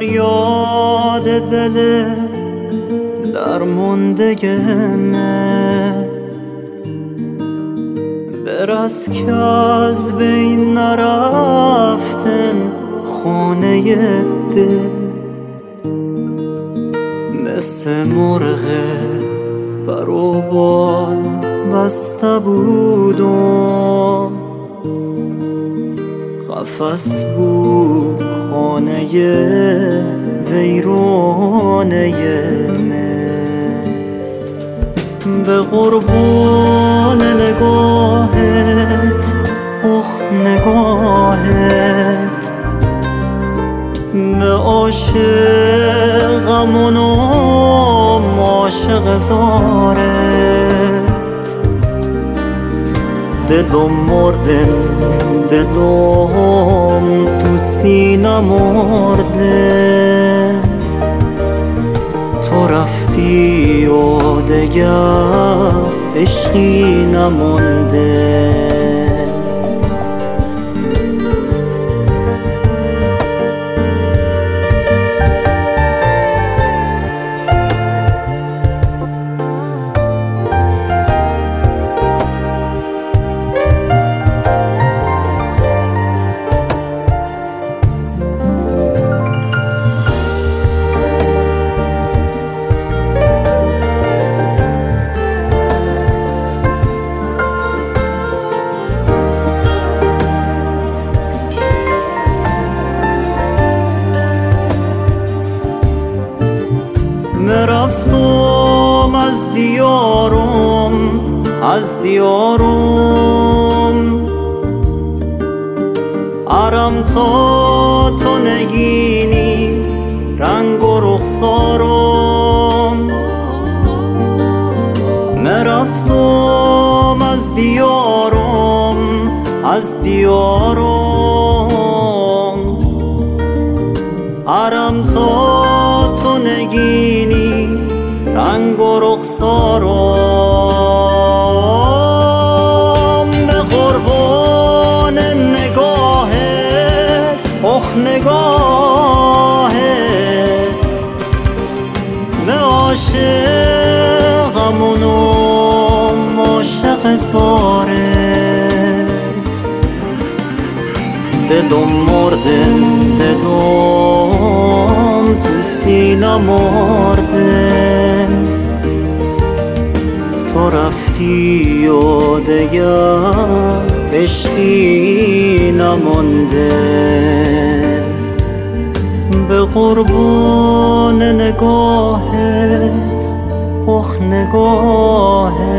فریاد دل درمانده من برس که از بین نرفتن خانه دل مثل مرغ پر و بال بسته بودم قفس بود خانه ویرانه من به قربان نگاهت اخ نگاهت به عاشقمون و عاشق زارت دلم مردن دلم تو سینه مرده تو رفتی و دگر عشقی نمونده رفتم از دیارم عرم تا تو نگینی رنگ و رخسارم رفتم از دیارم عرم تا تو نگینی رنگ و رخسارم به قربان نگاهت اخ نگاهت به عاشقمون و عاشق زارت دلم مردن دلم تو سینه مردن تو رفتی و دگر عشقی نمانده به قربان نگاهت اخ نگاهت